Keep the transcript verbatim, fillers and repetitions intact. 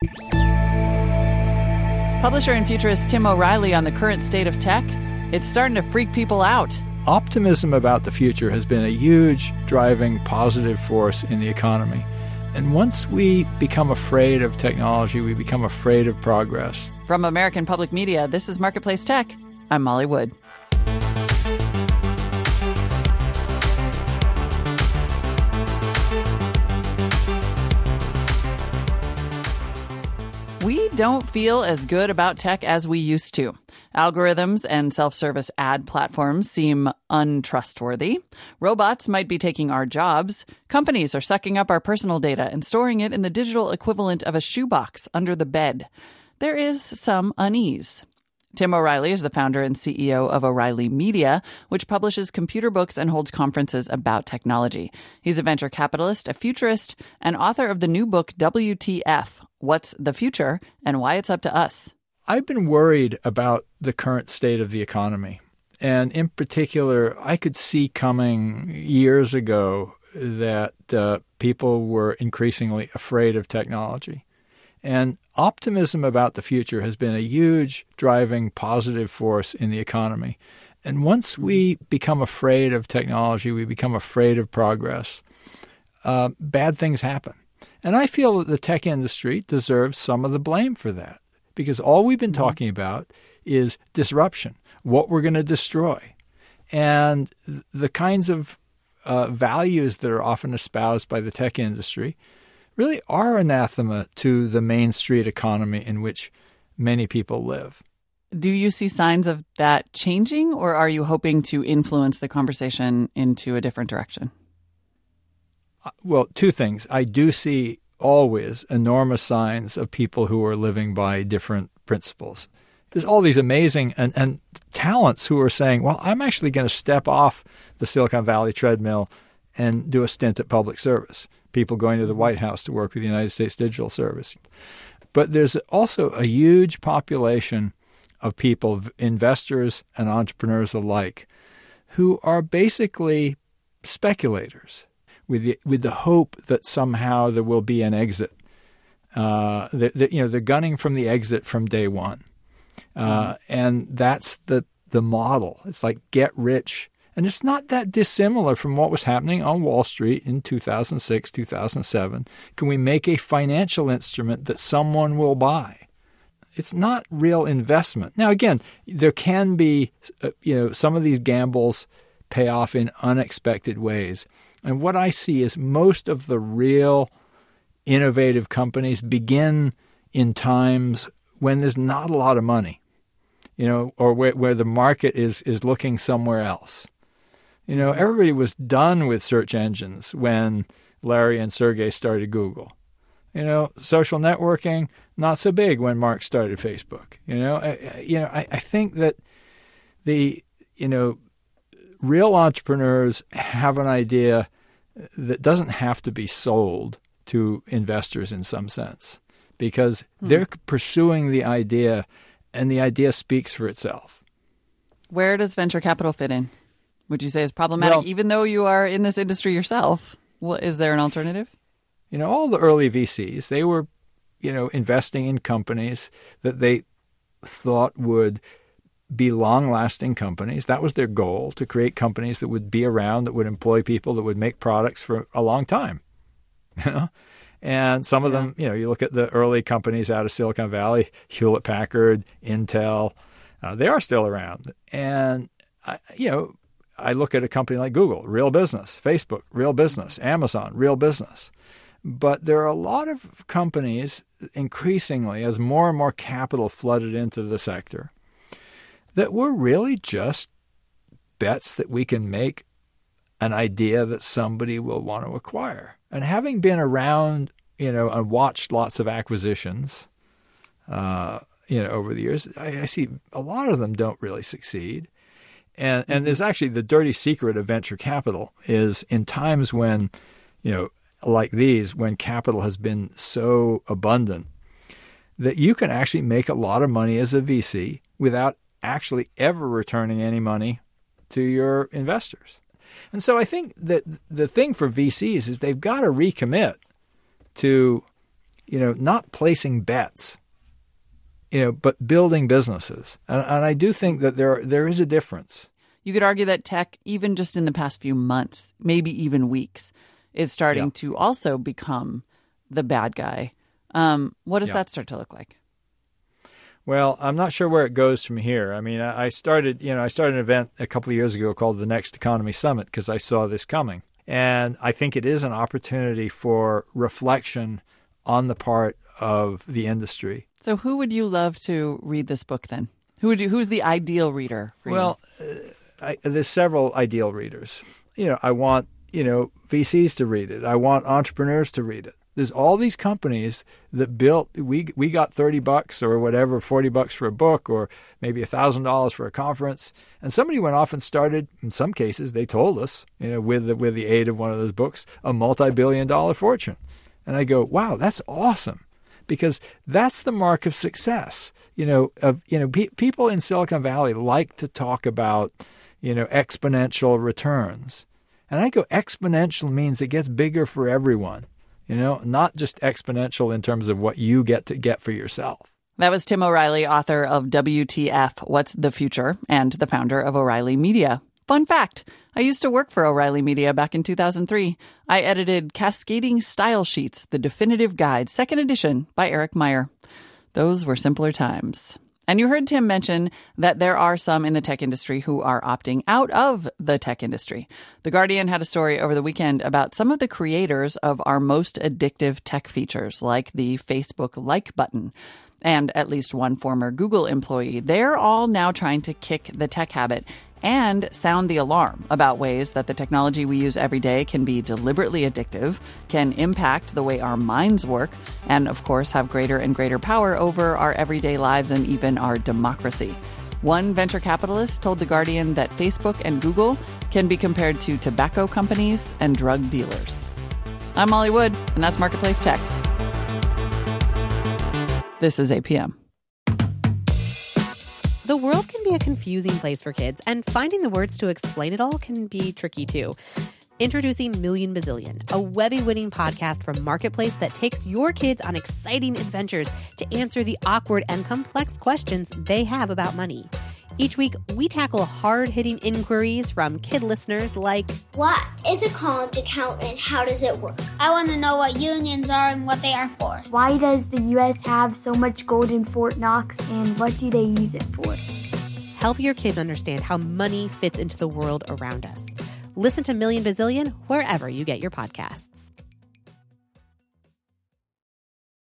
Publisher and futurist Tim O'Reilly on the current state of tech. It's starting to freak people out. Optimism about the future has been a huge driving positive force in the economy. And once we become afraid of technology, we become afraid of progress. From American Public Media, this is Marketplace Tech. I'm Molly Wood. We don't feel as good about tech as we used to. Algorithms and self-service ad platforms seem untrustworthy. Robots might be taking our jobs. Companies are sucking up our personal data and storing it in the digital equivalent of a shoebox under the bed. There is some unease. Tim O'Reilly is the founder and C E O of O'Reilly Media, which publishes computer books and holds conferences about technology. He's a venture capitalist, a futurist, and author of the new book W T F, What's the Future and Why It's Up to Us. I've been worried about the current state of the economy. And in particular, I could see coming years ago that uh, people were increasingly afraid of technology. And optimism about the future has been a huge driving positive force in the economy. And once we become afraid of technology, we become afraid of progress, uh, bad things happen. And I feel that the tech industry deserves some of the blame for that, because all we've been mm-hmm. talking about is disruption, what we're going to destroy. And the kinds of uh, values that are often espoused by the tech industry really are anathema to the Main Street economy in which many people live. Do you see signs of that changing, or are you hoping to influence the conversation into a different direction? Uh, well, two things. I do see always enormous signs of people who are living by different principles. There's all these amazing and, and talents who are saying, well, I'm actually going to step off the Silicon Valley treadmill and do a stint at public service. People going to the White House to work with the United States Digital Service. But there's also a huge population of people, investors and entrepreneurs alike, who are basically speculators with the, with the hope that somehow there will be an exit. Uh, that, that, you know, they're gunning from the exit from day one. Uh, mm-hmm. And that's the, the model. It's like get rich. And it's not that dissimilar from what was happening on Wall Street in two thousand six, two thousand seven. Can we make a financial instrument that someone will buy? It's not real investment. Now, again, there can be, uh, you know, some of these gambles pay off in unexpected ways. And what I see is most of the real innovative companies begin in times when there's not a lot of money, you know, or where, where the market is is looking somewhere else. You know, everybody was done with search engines when Larry and Sergey started Google. You know, social networking, not so big when Mark started Facebook. You know, I, you know, I, I think that the, you know, real entrepreneurs have an idea that doesn't have to be sold to investors in some sense, because hmm. they're pursuing the idea and the idea speaks for itself. Where does venture capital fit in? Would you say is problematic, well, even though you are in this industry yourself? Well, is there an alternative? You know, all the early V Cs, they were, you know, investing in companies that they thought would be long-lasting companies. That was their goal, to create companies that would be around, that would employ people, that would make products for a long time. You know? And some of yeah. them, you know, you look at the early companies out of Silicon Valley, Hewlett-Packard, Intel, uh, they are still around. And, I, you know, I look at a company like Google, real business, Facebook, real business, Amazon, real business. But there are a lot of companies increasingly, as more and more capital flooded into the sector, that were really just bets that we can make an idea that somebody will want to acquire. And having been around, you know, and watched lots of acquisitions, uh, you know, over the years, I, I see a lot of them don't really succeed. And and there's actually the dirty secret of venture capital is in times when, you know, like these, when capital has been so abundant, that you can actually make a lot of money as a V C without actually ever returning any money to your investors. And so I think that the thing for V Cs is they've got to recommit to you know, not placing bets, you know, but building businesses. And, and I do think that there there is a difference. You could argue that tech, even just in the past few months, maybe even weeks, is starting yeah. to also become the bad guy. Um, what does yeah. that start to look like? Well, I'm not sure where it goes from here. I mean, I started, you know, I started an event a couple of years ago called the Next Economy Summit because I saw this coming. And I think it is an opportunity for reflection on the part of the industry. So who would you love to read this book then? Who would you, who's the ideal reader for well, you? Well, uh, I, there's several ideal readers. You know, I want, you know, V Cs to read it. I want entrepreneurs to read it. There's all these companies that built, we we got thirty bucks or whatever, forty bucks for a book or maybe one thousand dollars for a conference. And somebody went off and started, in some cases, they told us, you know, with the, with the aid of one of those books, a multi-billion dollar fortune. And I go, wow, that's awesome, because that's the mark of success. You know, of you know, pe- people in Silicon Valley like to talk about, you know, exponential returns. And I go, exponential means it gets bigger for everyone. You know, not just exponential in terms of what you get to get for yourself. That was Tim O'Reilly, author of W T F, What's the Future, and the founder of O'Reilly Media. Fun fact, I used to work for O'Reilly Media back in two thousand three. I edited Cascading Style Sheets, The Definitive Guide, second edition by Eric Meyer. Those were simpler times. And you heard Tim mention that there are some in the tech industry who are opting out of the tech industry. The Guardian had a story over the weekend about some of the creators of our most addictive tech features, like the Facebook like button, and at least one former Google employee. They're all now trying to kick the tech habit and sound the alarm about ways that the technology we use every day can be deliberately addictive, can impact the way our minds work, and of course have greater and greater power over our everyday lives and even our democracy. One venture capitalist told The Guardian that Facebook and Google can be compared to tobacco companies and drug dealers. I'm Molly Wood, and that's Marketplace Tech. This is A P M. The world can be a confusing place for kids, and finding the words to explain it all can be tricky too. Introducing Million Bazillion, a Webby-winning podcast from Marketplace that takes your kids on exciting adventures to answer the awkward and complex questions they have about money. Each week, we tackle hard-hitting inquiries from kid listeners like, what is a college account and how does it work? I want to know what unions are and what they are for. Why does the U S have so much gold in Fort Knox, and what do they use it for? Help your kids understand how money fits into the world around us. Listen to Million Bazillion wherever you get your podcasts.